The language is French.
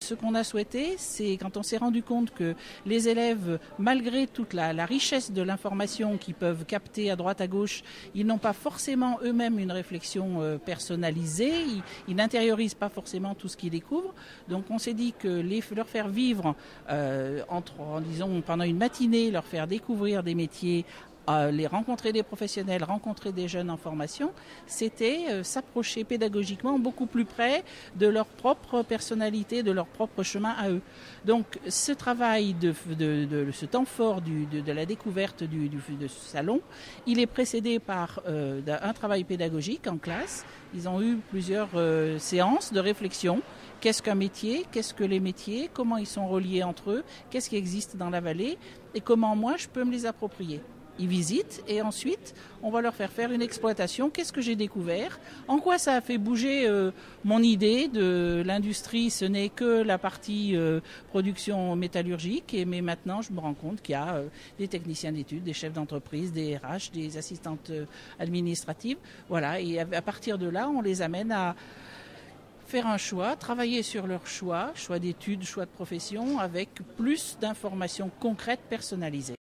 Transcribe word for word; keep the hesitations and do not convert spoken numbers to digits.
ce qu'on a souhaité, c'est quand on s'est rendu compte que les élèves, malgré toute la, la richesse de l'information qu'ils peuvent capter à droite à gauche, ils n'ont pas forcément eux-mêmes une réflexion euh, personnalisée, ils, ils n'intériorisent pas forcément tout ce qu'ils découvrent. Donc on s'est dit que les, leur faire vivre, euh, entre, disons, pendant une matinée, leur faire découvrir des métiers, Euh, les rencontrer des professionnels, rencontrer des jeunes en formation, c'était euh, s'approcher pédagogiquement beaucoup plus près de leur propre personnalité, de leur propre chemin à eux. Donc ce travail, de, de, de ce temps fort du, de, de la découverte du, du, de ce salon, il est précédé par euh, un travail pédagogique en classe. Ils ont eu plusieurs euh, séances de réflexion. Qu'est-ce qu'un métier? Qu'est-ce que les métiers? Comment ils sont reliés entre eux? Qu'est-ce qui existe dans la vallée? Et comment moi je peux me les approprier? Ils visitent et ensuite on va leur faire faire une exploitation. Qu'est-ce que j'ai découvert? En quoi ça a fait bouger euh, mon idée de l'industrie? Ce n'est que la partie euh, production métallurgique, et, mais maintenant je me rends compte qu'il y a euh, des techniciens d'études, des chefs d'entreprise, des R H, des assistantes euh, administratives. Voilà, et à, à partir de là, on les amène à faire un choix, travailler sur leur choix, choix d'études, choix de profession, avec plus d'informations concrètes personnalisées.